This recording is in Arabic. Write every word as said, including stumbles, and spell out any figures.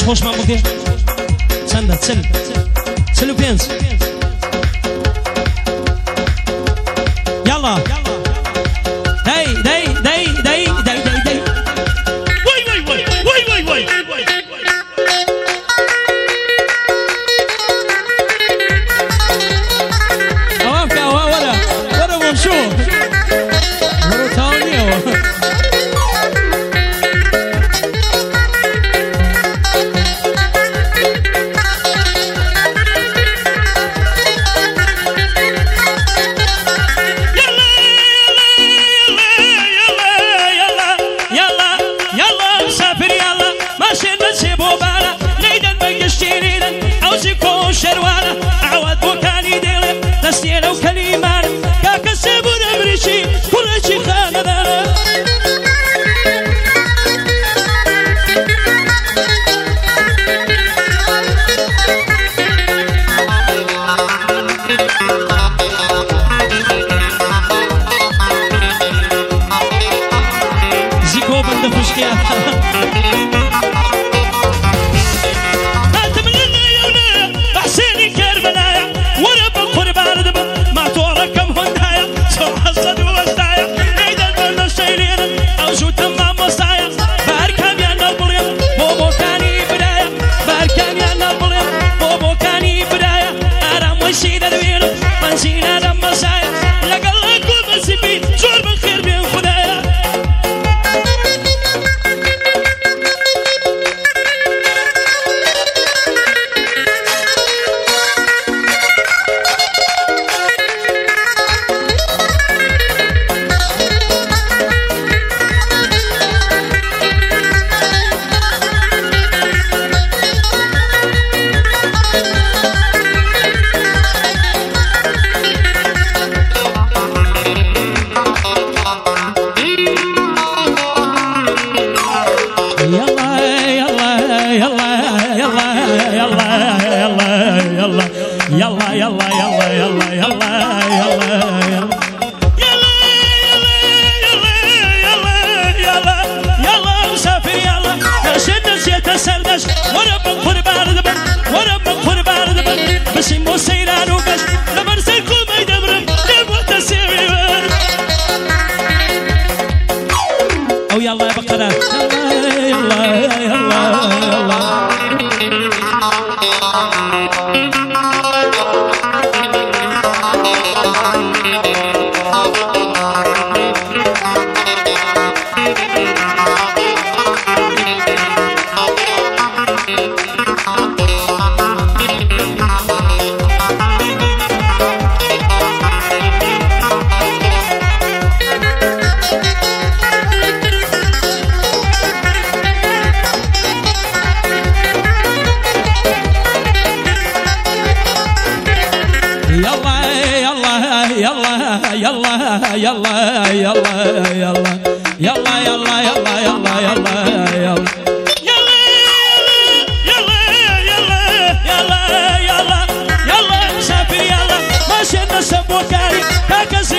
خوش ما بکن چنده چل چل و پنج یالا دی دی دی دی دی دی دی وای وای وای وای وای وای اوام که اوام ورا ورا بمشو ورا تاونیه شروانه عوض وكاني ديله تسيله وكلمانه كاك سيبون بريشي كل شي خانه زيكو بند فشكيه يلا يلا يلا يلا يلا يلا يلا مسافر يلا نسيت نسيت السردش ورب قربان دبن ورب قربان دبن بس مو سيران وبس لما نسيكم ما يدبرن نبغى تسير او يلا يا بقرة يلا يلا يلا يلا يلا يلا يلا يلا يلا يلا يلا يلا يلا يلا يلا مسافر يلا ماشي نسب وكاري كاكس